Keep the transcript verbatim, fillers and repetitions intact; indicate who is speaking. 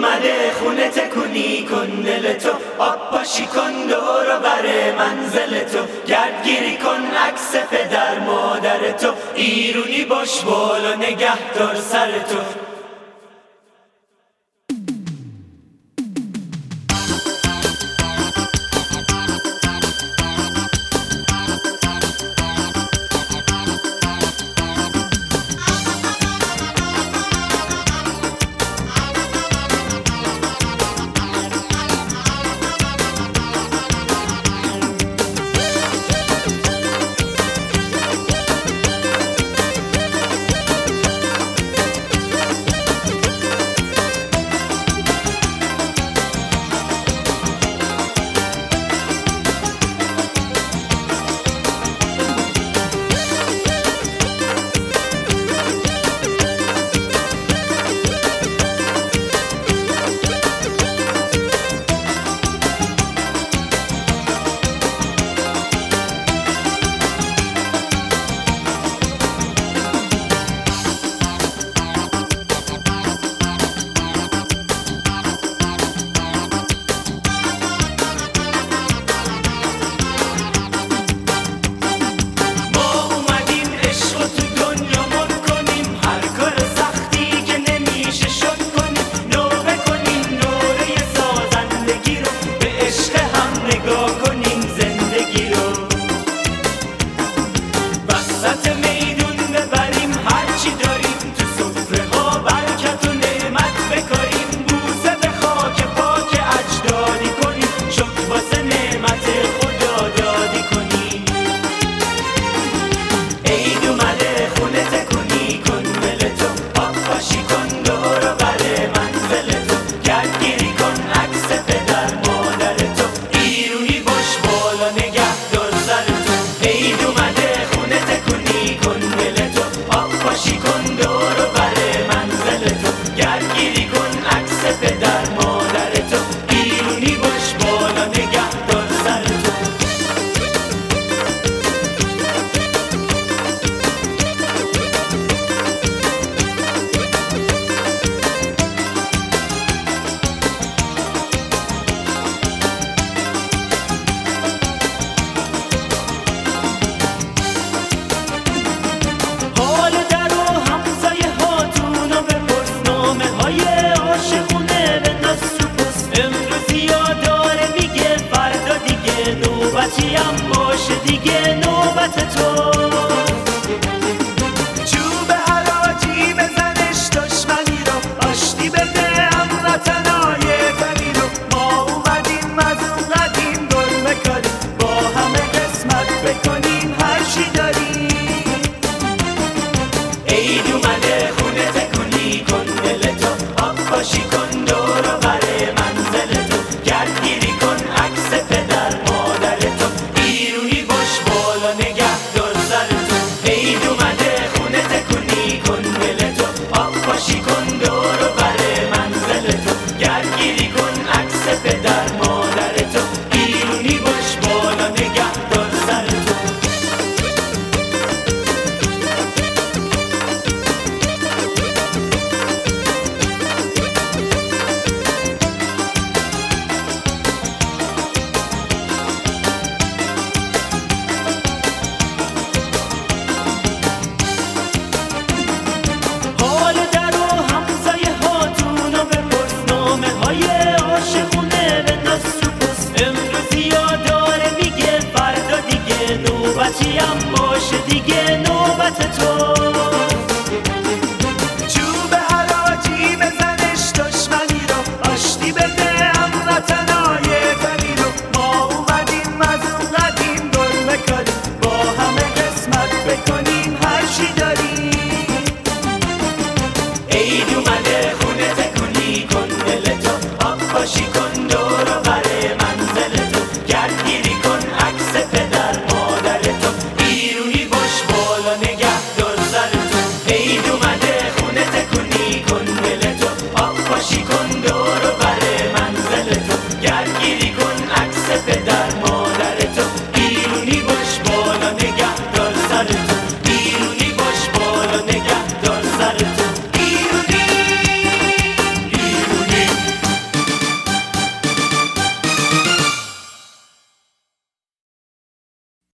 Speaker 1: اومده خونه تکونی کن دلتو، آب پاشی کن دور و بر منزلتو، گردگیری کن عکس پدر مادرتو، ایرونی باش بالا نگه دار سرتو.
Speaker 2: نوبتیم باشه دیگه نوبت تو. چوب حراجی بزنش دشمنی رو، آشتی بده هموطنای غنی رو. ما اومدیم از اون قدیم گل بکاریم، با همه قسمت بکنیم هر چی داریم.
Speaker 1: عید اومده خونه تکونی کن دلتو، آب پاشی کن دور و بر منزلتو، گردگیری کن عکس پدر مادرتو، ایرونی باش بالا نگه دار سرتو. عید اومده خونه تکونی کن دلتو، آب پاشی کن دور و بر منزلتو، گردگیری کن عکس پدر مادرتو، ایرونی باش بالا نگه دار سرتو.
Speaker 2: نوبتیم باشه دیگه.